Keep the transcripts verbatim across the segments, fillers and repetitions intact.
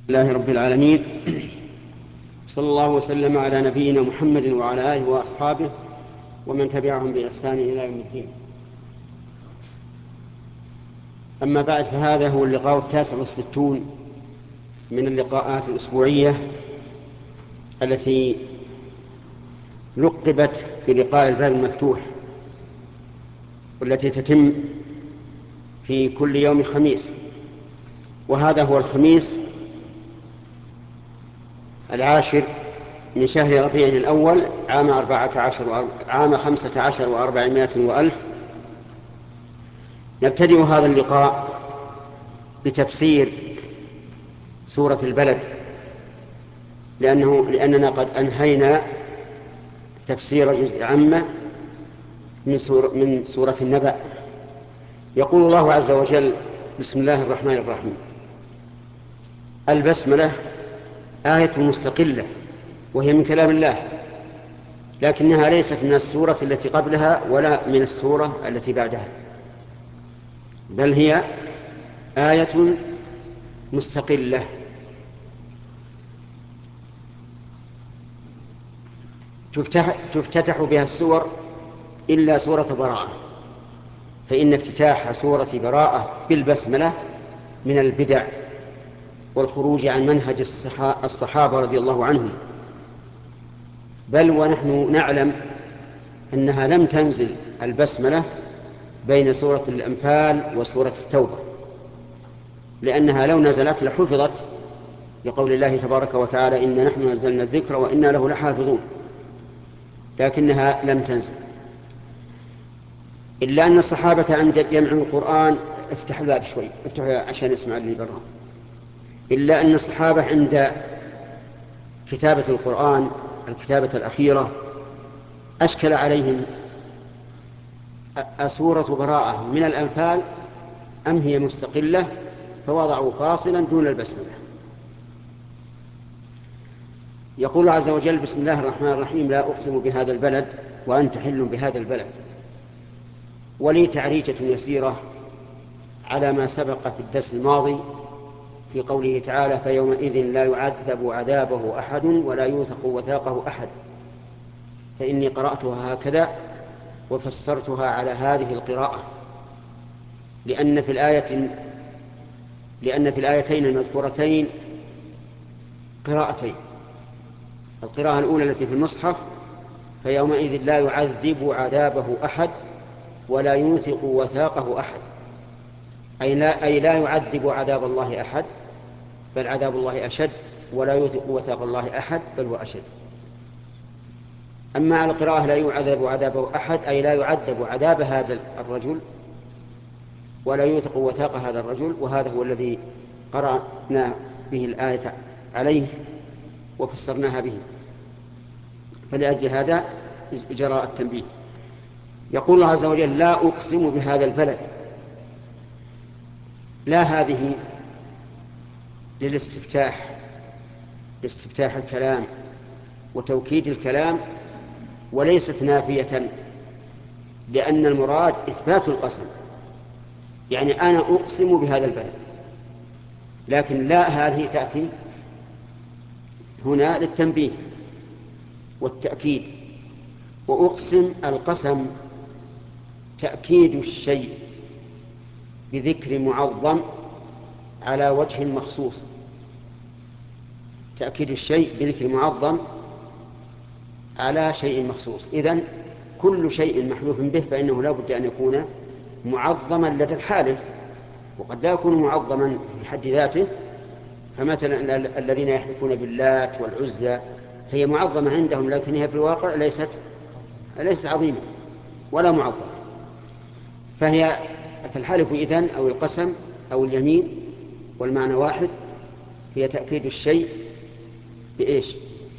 لله رب العالمين، صلى الله وسلم على نبينا محمد وعلى آله وأصحابه ومن تبعهم بإحسان إلى يوم الدين. أما بعد، فهذا هو اللقاء التاسع والستون من اللقاءات الأسبوعية التي لقبت بلقاء الباب المفتوح، والتي تتم في كل يوم خميس، وهذا هو الخميس العاشر من شهر ربيع الأول عام أربعة عشر عام خمسة عشر وأربعمائة وألف. نبتدئ هذا اللقاء بتفسير سورة البلد، لأنه لأننا قد أنهينا تفسير جزء عامة من سورة, من سورة النبأ. يقول الله عز وجل: بسم الله الرحمن الرحيم. البسملة آية مستقلة، وهي من كلام الله، لكنها ليست من السورة التي قبلها ولا من السورة التي بعدها، بل هي آية مستقلة. تفتح, تفتتح بها السور إلا سورة براءة، فإن افتتاح سورة براءة بالبسملة من البدع والخروج عن منهج الصحابة رضي الله عنهم، بل ونحن نعلم أنها لم تنزل البسملة بين سورة الأنفال وسورة التوبة، لأنها لو نزلت لحفظت لقول الله تبارك وتعالى: إنا نحن نزلنا الذكر وإنا له لحافظون، لكنها لم تنزل. إلا أن الصحابة عند جمع القرآن، افتح الباب شوي، افتح عشان يسمع اللي برا. إلا أن الصحابة عند كتابة القرآن الكتابة الأخيرة أشكل عليهم أسورة براءة من الأنفال أم هي مستقلة، فوضعوا فاصلا دون البسملة. يقول الله عز وجل: بسم الله الرحمن الرحيم. لا أقسم بهذا البلد وأنت حل بهذا البلد. ولي تعريجة يسيرة على ما سبق في الدرس الماضي في قوله تعالى: فيومئذ لا يعذب عذابه أحد ولا يوثق وثاقه أحد. فإني قرأتها هكذا وفسرتها على هذه القراءة، لأن في الآية لأن في الآيتين المذكورتين قراءتين. القراءة الأولى التي في المصحف: فيومئذ لا يعذب عذابه أحد ولا يوثق وثاقه أحد، أي لا, أي لا يعذب عذاب الله أحد بل عذاب الله أشد، ولا يوثق وثاق الله أحد بل هو أشد. أما على القراءة لا يعذب عذابه أحد، أي لا يعذب عذاب هذا الرجل ولا يوثق وثاق هذا الرجل، وهذا هو الذي قرأنا به الآية عليه وفسرناها به، فلأجل هذا جرى التنبيه. يقول الله عز وجل: لا أقسم بهذا البلد. لا هذه للاستفتاح، لاستفتاح الكلام وتوكيد الكلام، وليست نافية، لأن المراد إثبات القسم، يعني أنا أقسم بهذا البلد. لكن لا هذه تأتي هنا للتنبيه والتأكيد. وأقسم القسم تأكيد الشيء بذكر معظم على وجه مخصوص، تأكيد الشيء بذكر معظم على شيء مخصوص. إذن كل شيء محلوف به فإنه لا بد أن يكون معظما لدى الحالف، وقد لا يكون معظما في حد ذاته. فمثلا الذين يحلفون باللات والعزى هي معظمة عندهم، لكن هي في الواقع ليست ليست عظيمة ولا معظمة. فهي فالحلف إذن أو القسم أو اليمين والمعنى واحد، هي تأكيد الشيء بإيش؟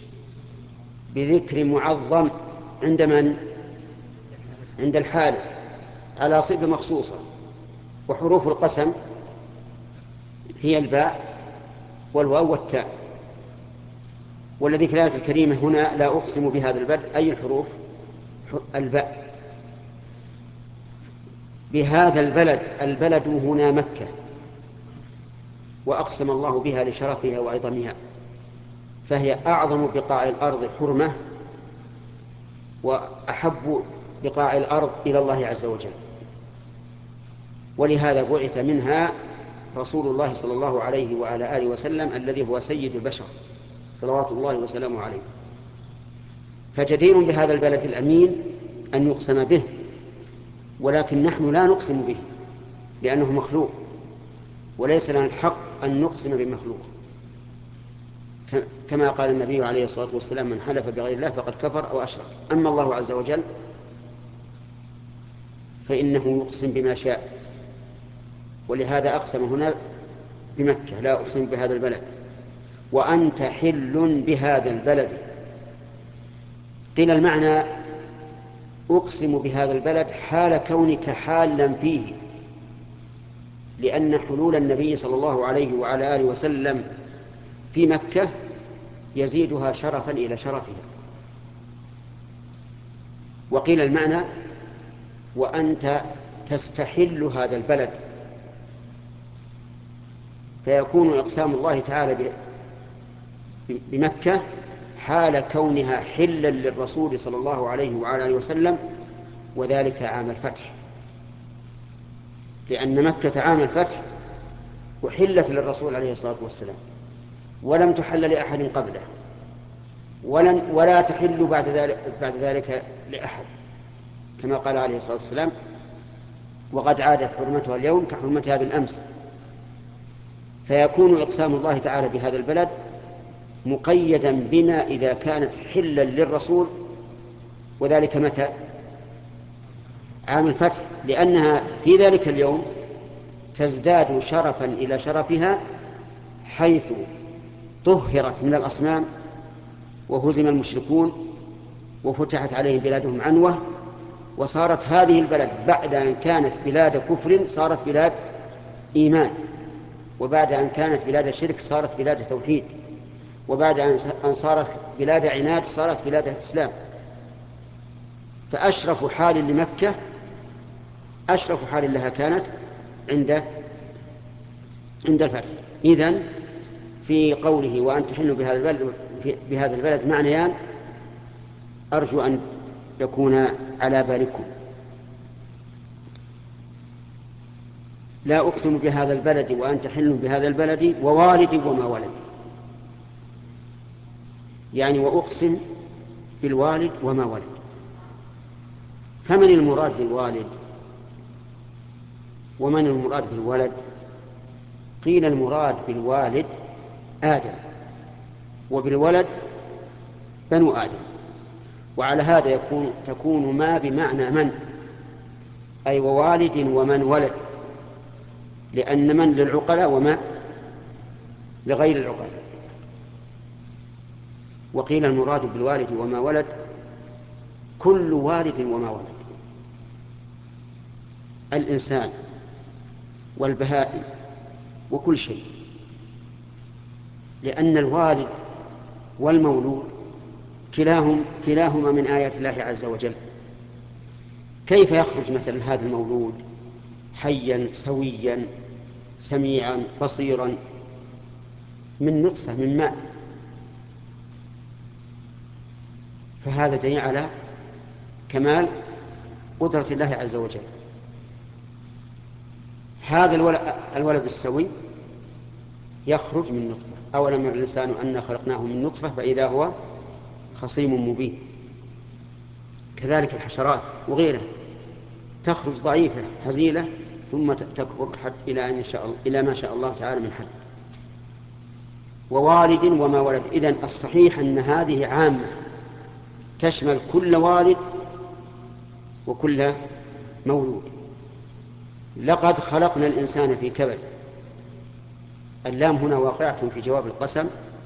بذكر معظم عند من؟ عند الحالف على صفة مخصوصة. وحروف القسم هي الباء والواو والتاء. والذي في الآية الكريمة هنا لا أقسم بهذا البلد، أي الحروف؟ الباء. بهذا البلد، البلد هنا مكة، وأقسم الله بها لشرفها وعظمها، فهي أعظم بقاع الأرض حرمة وأحب بقاع الأرض إلى الله عز وجل. ولهذا بعث منها رسول الله صلى الله عليه وعلى آله وسلم الذي هو سيد البشر صلوات الله وسلامه عليه. فجدير بهذا البلد الأمين أن يقسم به، ولكن نحن لا نقسم به لأنه مخلوق، وليس لنا الحق أن نقسم بمخلوق، كما قال النبي عليه الصلاة والسلام: من حلف بغير الله فقد كفر أو أشرك. أما الله عز وجل فإنه يقسم بما شاء، ولهذا أقسم هنا بمكة: لا أقسم بهذا البلد وأنت حل بهذا البلد. قيل المعنى: أقسم بهذا البلد حال كونك حالا فيه، لأن حلول النبي صلى الله عليه وعلى آله وسلم في مكة يزيدها شرفا إلى شرفها. وقيل المعنى: وأنت تستحل هذا البلد، فيكون إقسام الله تعالى بمكة حال كونها حلا للرسول صلى الله عليه وعلى آله وسلم، وذلك عام الفتح، لأن مكة عام الفتح أحلت للرسول عليه الصلاة والسلام، ولم تحل لأحد قبله، ولن ولا تحل بعد ذلك, بعد ذلك لأحد، كما قال عليه الصلاة والسلام: وقد عادت حرمتها اليوم كحرمتها بالأمس. فيكون إقسام الله تعالى بهذا البلد مقيدا بما إذا كانت حلا للرسول، وذلك متى؟ عام الفتح، لأنها في ذلك اليوم تزداد شرفا إلى شرفها، حيث طهرت من الأصنام وهزم المشركون وفتحت عليهم بلادهم عنوة، وصارت هذه البلد بعد أن كانت بلاد كفر صارت بلاد إيمان، وبعد أن كانت بلاد شرك صارت بلاد توحيد، وبعد أن صارت بلاد عناد صارت بلاد إسلام. فأشرف حال لمكة أشرف حال لها كانت عند عند الفتح. إذن في قوله وأن تحلوا بهذا البلد بهذا البلد معنيان أرجو أن يكون على بالكم: لا أقسم بهذا البلد وأن تحلوا بهذا البلد ووالد وما ولد، يعني وأقسم بالوالد وما ولد. فمن المراد بالوالد ومن المراد بالولد؟ قيل المراد بالوالد آدم، وبالولد بنو آدم. وعلى هذا يكون تكون ما بمعنى من، أي ووالد ومن ولد، لأن من للعقلاء وما لغير العقلاء. وقيل المراد بالوالد وما ولد كل والد وما ولد، الإنسان والبهائم وكل شيء، لأن الوالد والمولود كلاهم كلاهما من آيات الله عز وجل. كيف يخرج مثلا هذا المولود حيا سويا سميعا بصيرا من نطفة من ماء؟ فهذا دليل على كمال قدرة الله عز وجل. هذا الولد السوي يخرج من نطفة. أولم يرى الإنسان أنا خلقناه من نطفة فإذا هو خصيم مبين. كذلك الحشرات وغيرها تخرج ضعيفة هزيلة ثم تكبر حتى إلى أن شاء الله إلى ما شاء الله تعالى من حد. ووالد وما ولد. إذن الصحيح أن هذه عامة تشمل كل والد وكل مولود. لقد خلقنا الإنسان في كبد. اللام هنا واقعة في جواب القسم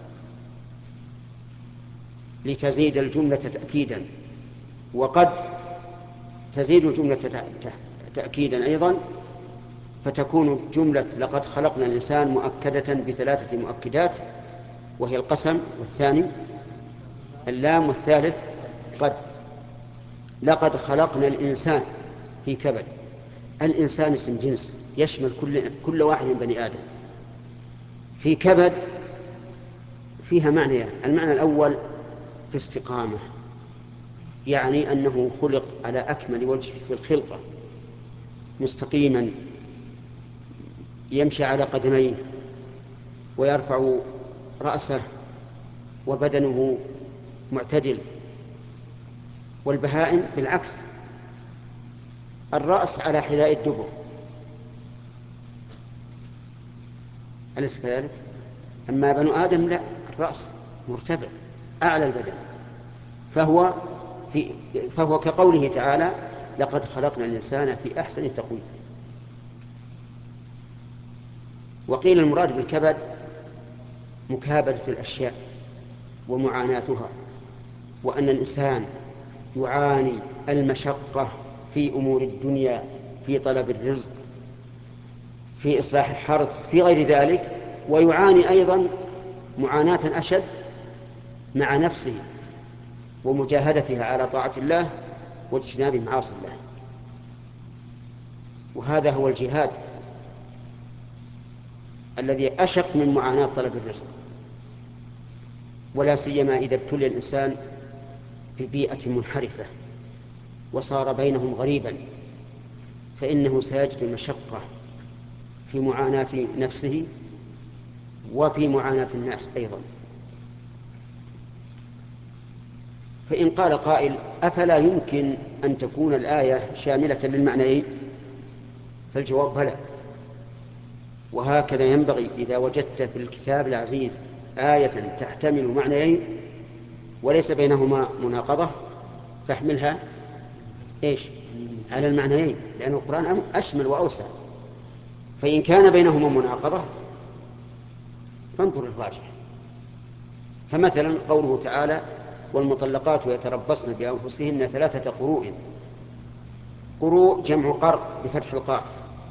لتزيد الجملة تأكيدا، وقد تزيد الجملة تأكيدا أيضا، فتكون جملة لقد خلقنا الإنسان مؤكدة بثلاثة مؤكدات، وهي القسم، والثاني اللام، والثالث قد. لقد خلقنا الإنسان في كبد. الإنسان اسم جنس يشمل كل, كل واحد من بني آدم، في كبد فيها معنيان. المعنى الأول في استقامة، يعني أنه خلق على أكمل وجه في الخلقة، مستقيما يمشي على قدميه ويرفع رأسه وبدنه معتدل. والبهائم بالعكس، الرأس على حذاء الدبر، أليس كذلك؟ أما بنو آدم لا، الرأس مرتفع أعلى البدن، فهو في فهو كقوله تعالى: لقد خلقنا الإنسان في أحسن تقويم. وقيل المراد بالكبد مكابدة الأشياء ومعاناتها، وأن الإنسان يعاني المشقة في أمور الدنيا، في طلب الرزق، في إصلاح الحرث، في غير ذلك، ويعاني أيضا معاناة أشد مع نفسه ومجاهدتها على طاعة الله واجتناب معاصي الله. وهذا هو الجهاد الذي أشق من معاناة طلب الرزق، ولا سيما إذا ابتلي الإنسان ببيئة منحرفة وصار بينهم غريبا، فإنه سيجد المشقة في معاناة نفسه وفي معاناة الناس أيضا. فإن قال قائل: أفلا يمكن أن تكون الآية شاملة للمعنيين؟ فالجواب بلى، وهكذا ينبغي. إذا وجدت في الكتاب العزيز آية تحتمل معنيين وليس بينهما مناقضة فاحملها إيش؟ على المعنيين، لأن القرآن أشمل وأوسع. فإن كان بينهما مناقضة فانظر الراجح. فمثلا قوله تعالى: والمطلقات يتربصن بأنفسهن ثلاثة قروء. قروء جمع قرء بفتح القاف.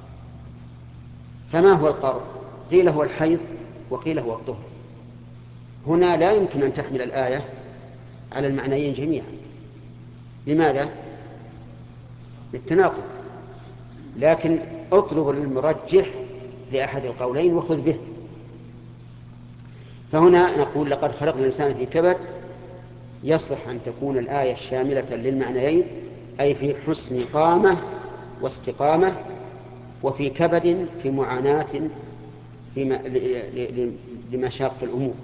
فما هو القرء؟ قيل هو الحيض وقيل هو الطهر. هنا لا يمكن أن تحمل الآية على المعنيين جميعا. لماذا؟ للتناقض. لكن اطلب المرجح لأحد القولين وخذ به. فهنا نقول: لقد خلقنا الإنسان في كبد، يصح أن تكون الآية شاملة للمعنيين، أي في حسن قامة واستقامة، وفي كبد في معاناة في لمشاق الأمور.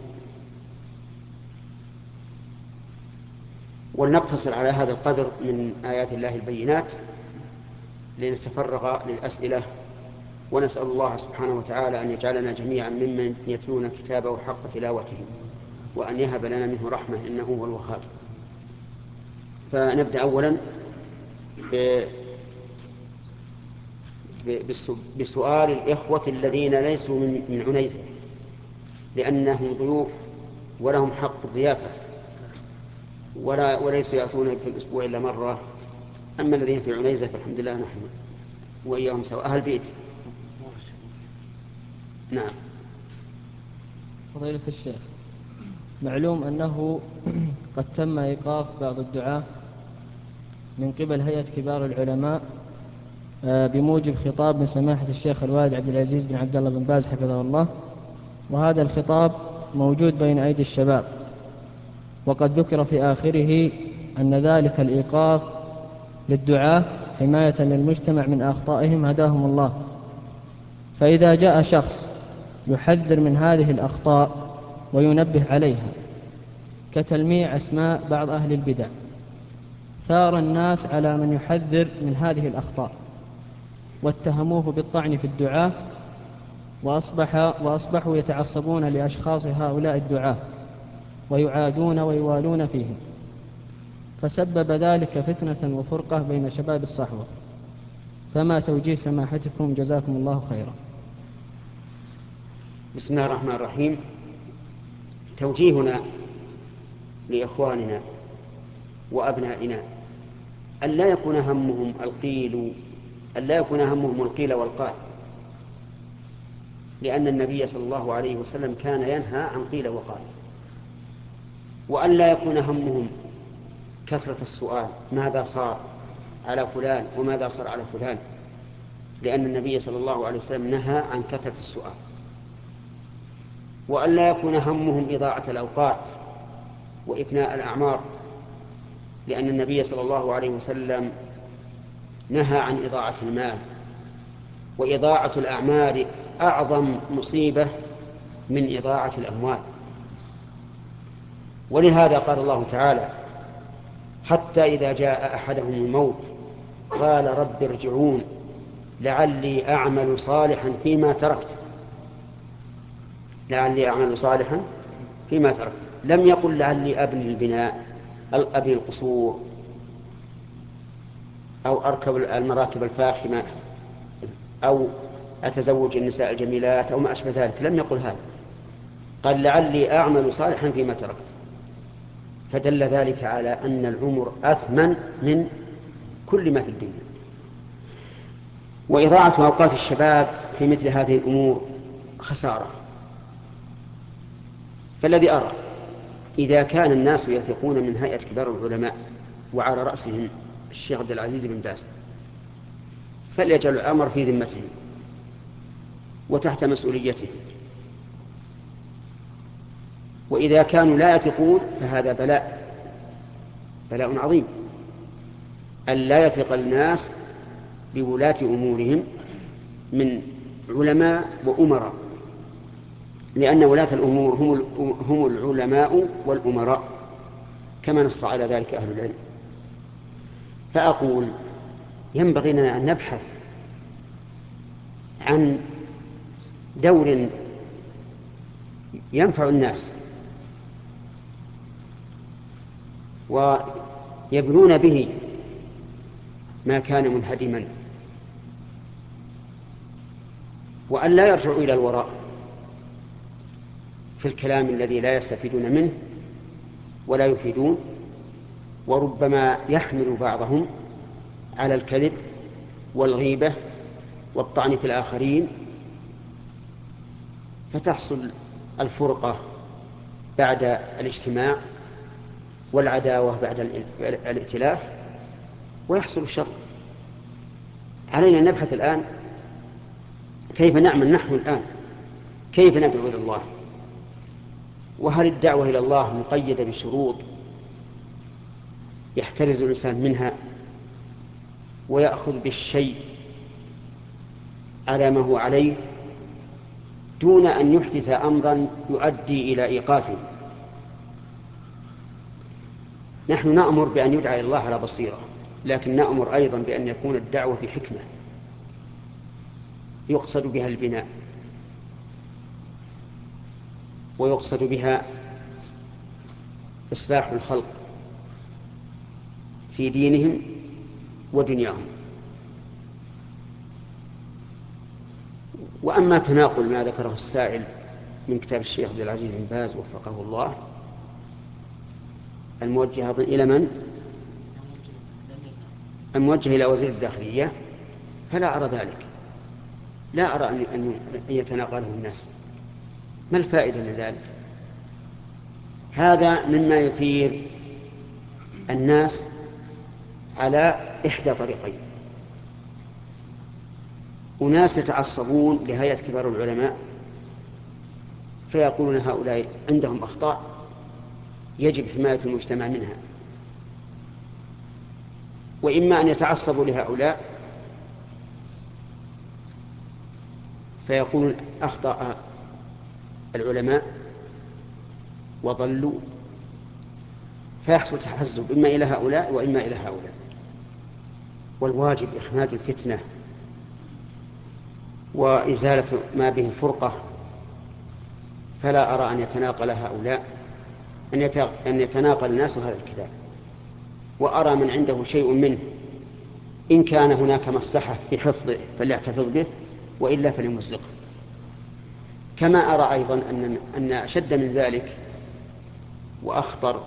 ولنقتصر على هذا القدر من آيات الله البينات لنتفرغ للأسئلة، ونسأل الله سبحانه وتعالى أن يجعلنا جميعا ممن يتلون كتابه حق تلاوته، وأن يهب لنا منه رحمة إنه هو الوهاب. فنبدأ أولا بسؤال الإخوة الذين ليسوا من عنيزة، لأنهم ضيوف ولهم حق الضيافة، ولا وليسوا يأتون في الأسبوع إلا مرة. أما الذين في عنيزة فالحمد لله نحن وإياهم سواء، أهل بيت. نعم. فضيلة الشيخ، معلوم أنه قد تم إيقاف بعض الدعاة من قبل هيئة كبار العلماء بموجب خطاب من سماحة الشيخ الوالد عبد العزيز بن عبد الله بن باز حفظه الله، وهذا الخطاب موجود بين أيدي الشباب، وقد ذكر في آخره أن ذلك الإيقاف للدعاة حماية للمجتمع من أخطائهم هداهم الله. فإذا جاء شخص يحذر من هذه الأخطاء وينبه عليها كتلميع أسماء بعض أهل البدع، ثار الناس على من يحذر من هذه الأخطاء واتهموه بالطعن في الدعاة، وأصبح وأصبحوا يتعصبون لأشخاص هؤلاء الدعاة ويعادون ويوالون فيهم، فسبب ذلك فتنة وفرقة بين شباب الصحوة. فما توجيه سماحتكم جزاكم الله خيرا؟ بسم الله الرحمن الرحيم. توجيهنا لإخواننا وأبنائنا أن لا يكون همهم القيل أن لا يكون همهم القيل والقال، لأن النبي صلى الله عليه وسلم كان ينهى عن قيل وقال. وأن لا يكون همهم كثرة السؤال: ماذا صار على فلان وماذا صار على فلان، لأن النبي صلى الله عليه وسلم نهى عن كثرة السؤال. وأن لا يكون همهم إضاعة الأوقات وإفناء الأعمار، لأن النبي صلى الله عليه وسلم نهى عن إضاعة المال، وإضاعة الأعمار أعظم مصيبة من إضاعة الأموال. ولهذا قال الله تعالى: حتى إذا جاء أحدهم الموت قال رب ارجعون لعلي أعمل صالحا فيما تركت لعلي أعمل صالحا فيما تركت لم يقل لعلي أبني البناء أبني القصور أو أركب المراكب الفاخمة أو أتزوج النساء الجميلات أو ما أشبه ذلك، لم يقل هذا، قال لعلي أعمل صالحا فيما تركت. فدل ذلك على أن العمر أثمن من كل ما في الدنيا. وإضاعة أوقات الشباب في مثل هذه الأمور خسارة. فالذي أرى إذا كان الناس يثقون من هيئة كبار العلماء وعلى رأسهم الشيخ عبد العزيز بن باز فليجعل الأمر في ذمته وتحت مسؤوليته. وإذا كانوا لا يثقون فهذا بلاء بلاء عظيم، أن لا يثق الناس بولاة أمورهم من علماء وأمراء، لأن ولاة الأمور هم هم العلماء والأمراء كما نص على ذلك أهل العلم. فأقول ينبغي لنا أن نبحث عن دور ينفع الناس ويبنون به ما كان منهدما، وأن لا يرجعوا إلى الوراء في الكلام الذي لا يستفيدون منه ولا يفيدون، وربما يحمل بعضهم على الكذب والغيبة والطعن في الآخرين، فتحصل الفرقة بعد الاجتماع والعداوة بعد الائتلاف ويحصل الشر. علينا أن نبحث الآن كيف نعمل نحن الآن، كيف ندعو إلى الله، وهل الدعوة إلى الله مقيدة بشروط يحترز الإنسان منها ويأخذ بالشيء على ما هو عليه دون أن يحدث أمرا يؤدي إلى إيقافه. نحن نأمر بأن يدعى إلى الله على بصيرة، لكن نأمر أيضا بأن يكون الدعوة بحكمة يقصد بها البناء ويقصد بها إصلاح الخلق في دينهم ودنياهم. وأما تناقل ما ذكره السائل من كتاب الشيخ عبد العزيز بن باز وفقه الله الموجه إلى من؟ الموجه إلى وزير الداخلية، فلا أرى ذلك، لا أرى أن يتناقله الناس. ما الفائدة من ذلك؟ هذا مما يثير الناس على إحدى طريقين: أناس يتعصبون لهيئة كبار العلماء فيقولون هؤلاء عندهم أخطاء يجب حماية المجتمع منها، وإما أن يتعصبوا لهؤلاء فيقولون أخطأ العلماء وضلوا، فيحصل تحزب إما إلى هؤلاء وإما إلى هؤلاء. والواجب إخماد الفتنة وإزالة ما به الفرقة، فلا أرى أن يتناقل هؤلاء أن يتناقل الناس هذا الكتاب، وأرى من عنده شيء منه إن كان هناك مصلحة في حفظه فليحتفظ به وإلا فليمزقه. كما أرى أيضا أن أن أشد من ذلك وأخطر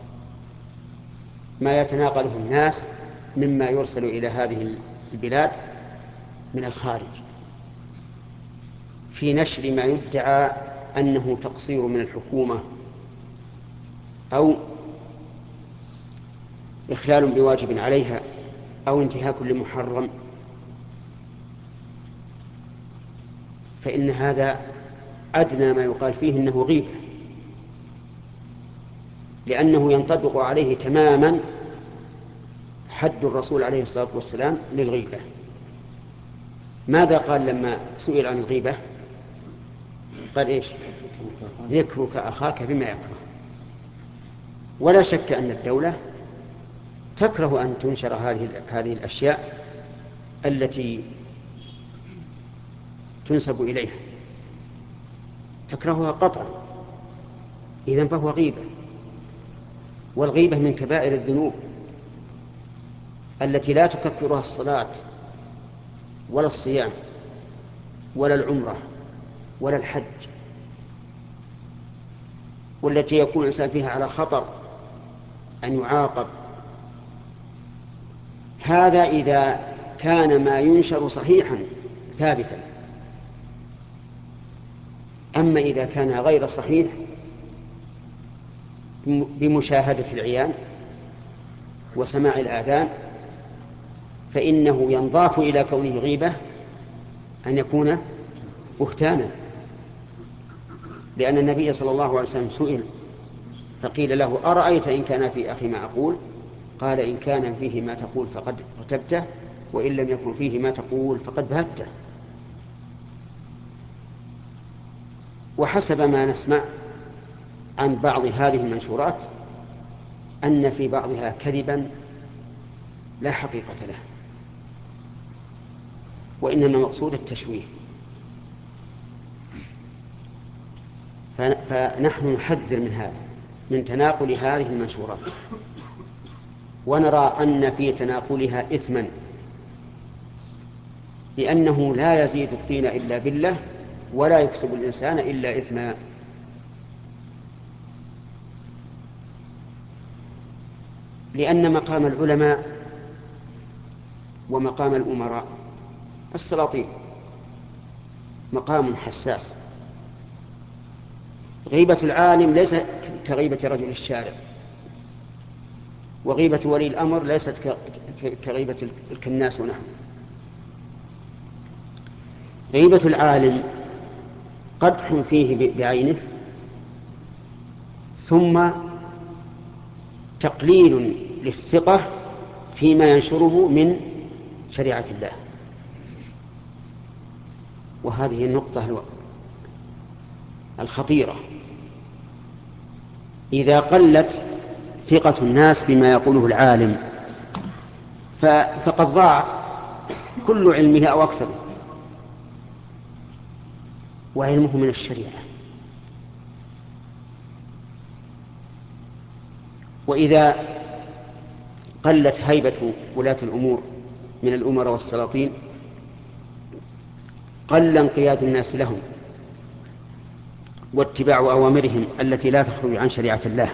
ما يتناقله الناس مما يرسل إلى هذه البلاد من الخارج في نشر ما يدعى أنه تقصير من الحكومة أو إخلال بواجب عليها أو انتهاك لمحرم، فإن هذا أدنى ما يقال فيه إنه غيبة، لأنه ينطبق عليه تماما حد الرسول عليه الصلاة والسلام للغيبة. ماذا قال لما سئل عن الغيبة؟ قال إيش؟ ذكرك أخاك بما يكره. ولا شك أن الدولة تكره أن تنشر هذه هذه الأشياء التي تنسب إليها، تكرهها قطعا. إذن فهو غيبة، والغيبة من كبائر الذنوب التي لا تكفرها الصلاة ولا الصيام ولا العمرة ولا الحج، والتي يكون الإنسان فيها على خطر أن يعاقب. هذا إذا كان ما ينشر صحيحا ثابتا. أما إذا كان غير صحيح بمشاهدة العيان وسماع الآذان فإنه ينضاف إلى كونه غيبة أن يكون بهتانا، لأن النبي صلى الله عليه وسلم سئل فقيل له: أرأيت إن كان في أخي ما أقول؟ قال: إن كان فيه ما تقول فقد اغتبته، وإن لم يكن فيه ما تقول فقد بهته. وحسب ما نسمع عن بعض هذه المنشورات أن في بعضها كذبا لا حقيقة له، وإنما مقصود التشويه. فنحن نحذر من هذا، من تناقل هذه المنشورات، ونرى أن في تناقلها إثما، لأنه لا يزيد الطين إلا بالله ولا يكسب الإنسان إلا إثما. لأن مقام العلماء ومقام الأمراء السلاطين مقام حساس. غيبة العالم ليس كغيبة رجل الشارع، وغيبة ولي الأمر ليست كغيبة الكناس ونحن. غيبة العالم قدح فيه بعينه، ثم تقليل للثقة فيما ينشره من شريعة الله. وهذه النقطة الخطيرة. إذا قلت ثقة الناس بما يقوله العالم فقد ضاع كل علمه أو أكثره، وعلمه من الشريعة. وإذا قلت هيبة ولاة الأمور من الأمراء والسلاطين قل انقياد الناس لهم واتباع أوامرهم التي لا تخرج عن شريعة الله.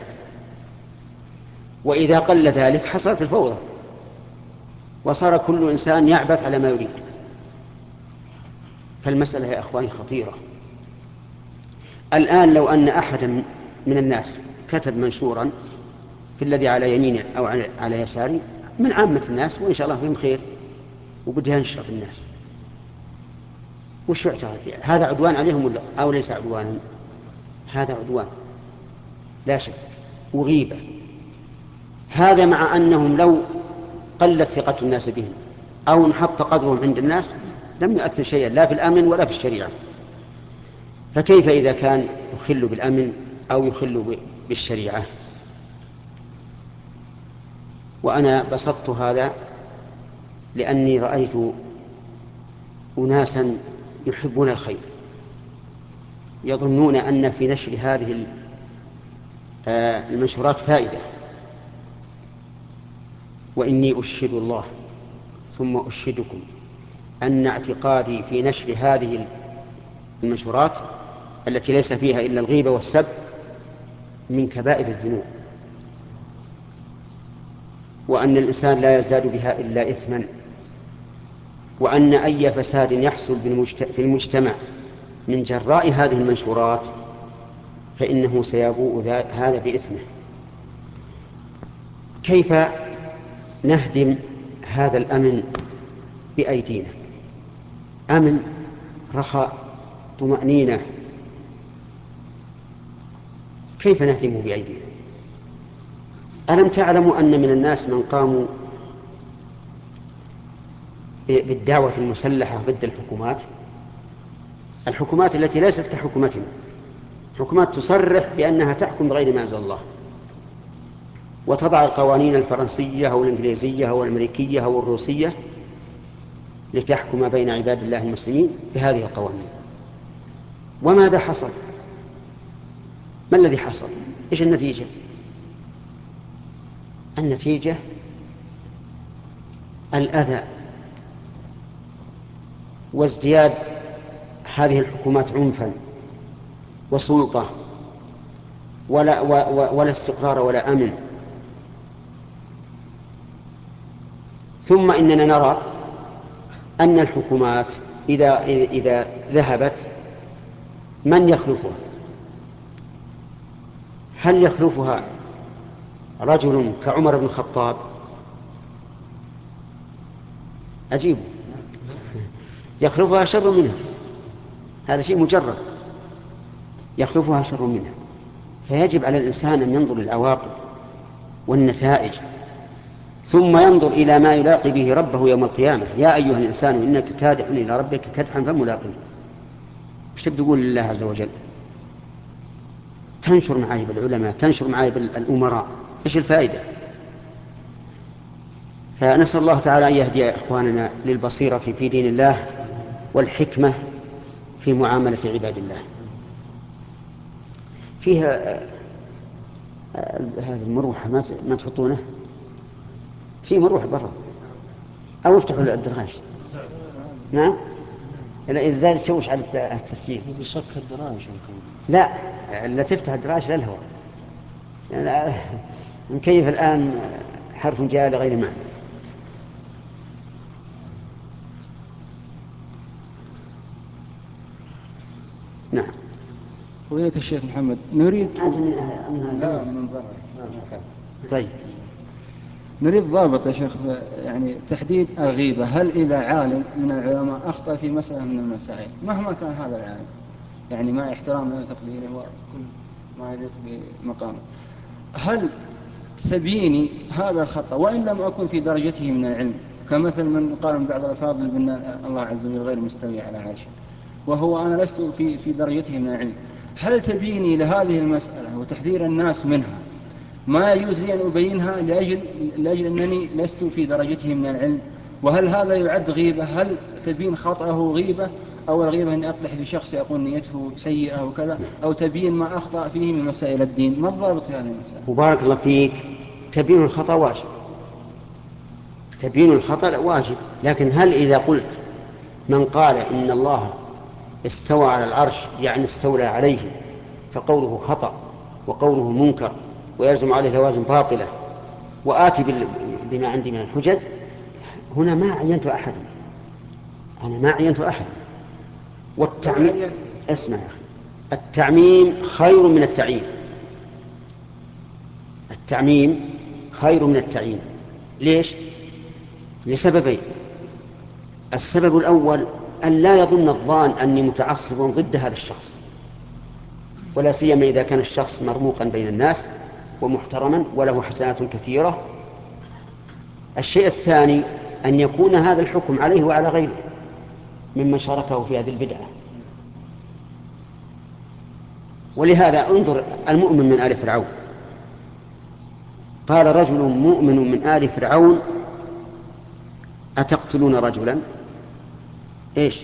وإذا قل ذلك حصلت الفوضى، وصار كل إنسان يعبث على ما يريد. فالمسألة يا أخواني خطيرة. الآن لو أن أحدا من الناس كتب منشورا في الذي على يمينه أو على يساره من عامة الناس، وإن شاء الله فيهم خير، وبدها ينشر الناس، وش يعتبر هذا؟ عدوان عليهم ولا أو ليس عدوانا؟ هذا عدوان لا شك، وغيبة. هذا مع أنهم لو قلت ثقة الناس بهم أو انحط قدرهم عند الناس لم يؤثر شيئا لا في الأمن ولا في الشريعة. فكيف إذا كان يخل بالأمن أو يخل بالشريعة؟ وأنا بسطت هذا لأني رأيت أناسا يحبون الخير يظنون أن في نشر هذه المنشورات فائدة. وإني أشهد الله ثم أشهدكم أن اعتقادي في نشر هذه المنشورات التي ليس فيها إلا الغيبة والسب من كبائر الذنوب، وأن الإنسان لا يزداد بها إلا إثما، وأن أي فساد يحصل في المجتمع من جراء هذه المنشورات فإنه سيبوء هذا بإثمه. كيف نهدم هذا الأمن بأيدينا؟ أمن، رخاء، طمأنينة، كيف نهدمه بأيدينا؟ ألم تعلموا أن من الناس من قاموا بالدعوة المسلحة ضد الحكومات، الحكومات التي ليست كحكومتنا، حكومات تصرح بأنها تحكم بغير ما أنزل الله، وتضع القوانين الفرنسية أو الإنجليزية أو الأمريكية أو الروسية لتحكم بين عباد الله المسلمين بهذه القوانين. وماذا حصل؟ ما الذي حصل؟ إيش النتيجة؟ النتيجة الأذى وازدياد هذه الحكومات عنفا وسلطة، ولا, ولا استقرار ولا أمن. ثم إننا نرى أن الحكومات إذا, إذا ذهبت من يخلفها؟ هل يخلفها رجل كعمر بن الخطاب؟ أجيب، يخلفها شر منها، هذا شيء مجرد، يخلفها شر منها. فيجب على الإنسان أن ينظر للعواقب والنتائج، ثم ينظر إلى ما يلاقي به ربه يوم القيامة. يا أيها الإنسان إنك كادح إلى ربك كدحا فملاقيه. وش تقول لله عز وجل؟ تنشر معايب العلماء، تنشر معايب الأمراء، إيش الفائدة؟ فنسأل الله تعالى أن يهدي إخواننا للبصيرة في دين الله والحكمة في معاملة عباد الله. فيها هذه المروحة ما ما تحطونه، في مروحة برا، أو افتحوا الدراج. نعم، إذا زاد تشوش على التسجيل. بيصك الدراج. لا، لا تفتح الدراج للهواء، يعني نكيف الآن حرف جاء لغير معنى. نعم. فضيلة الشيخ محمد، نريد أنت من أهل لا من برا. طيب، نريد ضابط يا شيخ، يعني تحديد الغيبة. هل إذا عالم من العلماء أخطأ في مسألة من المسائل مهما كان هذا العالم، يعني مع احترامه وتقديره وكل ما يليق بمقامه، هل تبيني هذا الخطأ وإن لم أكن في درجته من العلم، كمثل من قال من بعض الأفاضل بأن الله عز وجل غير مستوي على عرشه وهو أنا لست في في درجته من العلم، هل تبيني لهذه المسألة وتحذير الناس منها ما يجوز لي أن أبينها لأجل, لأجل أنني لست في درجته من العلم؟ وهل هذا يعد غيبة؟ هل تبين خطأه غيبة، أو الغيبة أني أقدح في شخص يقول نيته سيئة وكذا، أو تبين ما أخطأ فيه من مسائل الدين؟ ما الضابط في هذه المسألة؟ وبارك الله فيك. تبين الخطأ واجب، تبين الخطأ واجب، لكن هل إذا قلت من قال إن الله استوى على العرش يعني استولى عليه فقوله خطأ وقوله منكر ويلزم عليه لوازم باطلة وآتي بما عندي من الحجج، هنا ما عينت أحدا، أنا ما عينت أحدا. والتعميم، اسمع يا أخي، التعميم خير من التعيين، التعميم خير من التعيين. ليش؟ لسببين. السبب الأول أن لا يظن الظان أني متعصب ضد هذا الشخص، ولا سيما إذا كان الشخص مرموقا بين الناس ومحترما وله حسنات كثيرة. الشيء الثاني أن يكون هذا الحكم عليه وعلى غيره ممن شاركه في هذه البدعة. ولهذا انظر المؤمن من آل فرعون، قال رجل مؤمن من آل فرعون أتقتلون رجلا، إيش؟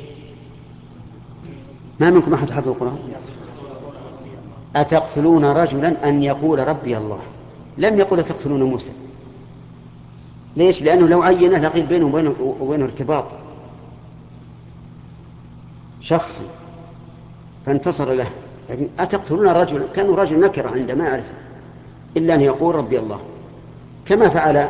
ما منكم أحد حفظ القرآن؟ أتقتلون رجلا أن يقول ربي الله، لم يقل أتقتلون موسى. ليش؟ لأنه لو عينه لقيل بينه وبينه, وبينه ارتباط شخصي فانتصر له. لكن أتقتلون رجلا، كانوا رجل نكرة عندما يعرف إلا أن يقول ربي الله، كما فعل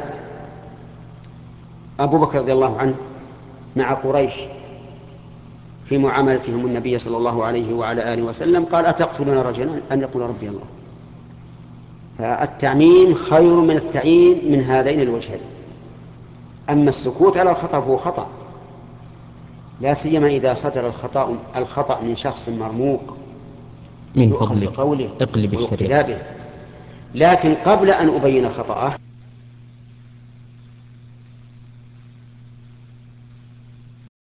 أبو بكر رضي الله عنه مع قريش في معاملتهم النبي صلى الله عليه وعلى آله وسلم، قال أتقتلون رجلا أن يقول ربي الله. فالتعميم خير من التعيين من هذين الوجهين. أما السكوت على الخطأ فهو خطأ، لا سيما إذا صدر الخطأ الخطأ من شخص مرموق من يؤخذ فضلك بقوله اقلب ويقتدى الشريعة. به. لكن قبل أن أبين خطأه